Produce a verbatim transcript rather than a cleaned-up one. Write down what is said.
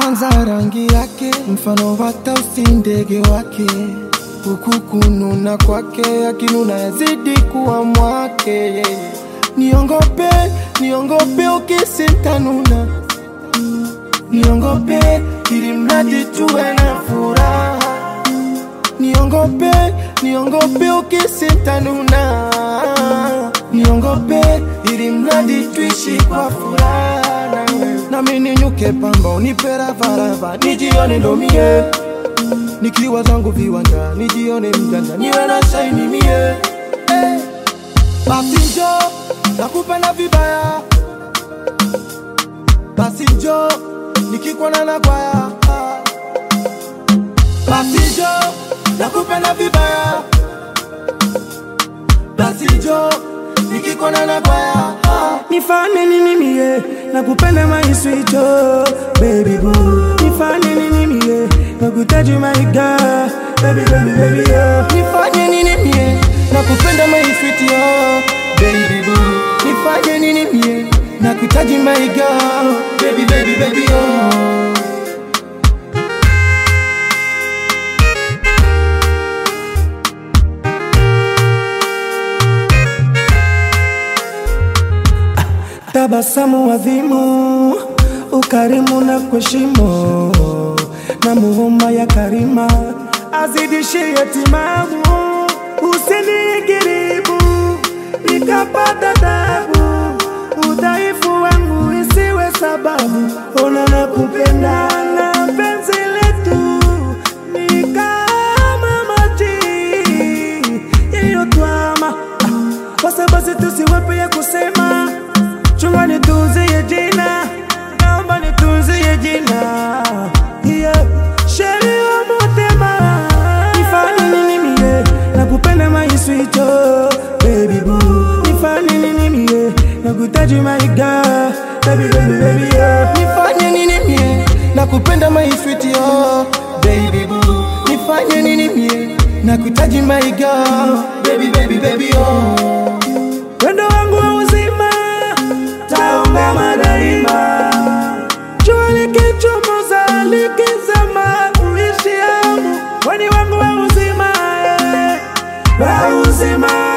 Kwanza rangi yake mfano hata usindege wake, huku kununa kwake akinuna yazidi kuwa mwake. Niongope, niongope ukisintanuna, niongope ili mradi tuwe na furaha. Niongope, niongope ukisintanuna, niongope ili mradi tuishi kwa furaha. Na mimi ninyuke pamba unipe ravarava, nijione ndo mie. Nikiwa zangu viwanja, nijione mjanja, niwe na shine mie. Hey. Basi njoo, nakupenda vibaya. Basi njoo, nikikuona na kwaya. Basi njoo, nakupenda vibaya. Basi njoo, nikikuona na kwaya. Nifanye nini mie, nakupenda my sweet oh, baby boo. Nifanye nini mie, nakutaji my girl, baby baby baby oh. Nifanye nini mie, nakupenda my sweet oh, baby boo. Nifanye nini mie, nakutaji my girl, baby baby baby oh. Tabasamu adhimu, ukarimu na kuheshimu, na muhuma ya karima azidishie timamu. Usinigiribu nikapata tabu, udhaifu wangu isiwe sababu. Ona nakupenda na penzi letu ni kama maji yaliyotwama, basi basi tusiwape ya kusema. Chunga nitunzie jina, naomba nitunzie jina, yeah. Sheri wa motema, nifanye nini mie, nakupenda my sweet oh, baby boo. Nifanye nini mie, nakutaji my girl, baby baby baby oh. Nifanye nini mie, nakupenda my sweet oh, baby boo. Nifanye nini mie, nakutaji my girl, baby baby baby oh. Wendo wangu wa uzima taungama daima, jua likichomoza likizama uishi yangu. Weni wangu wa uzima, wa uzima.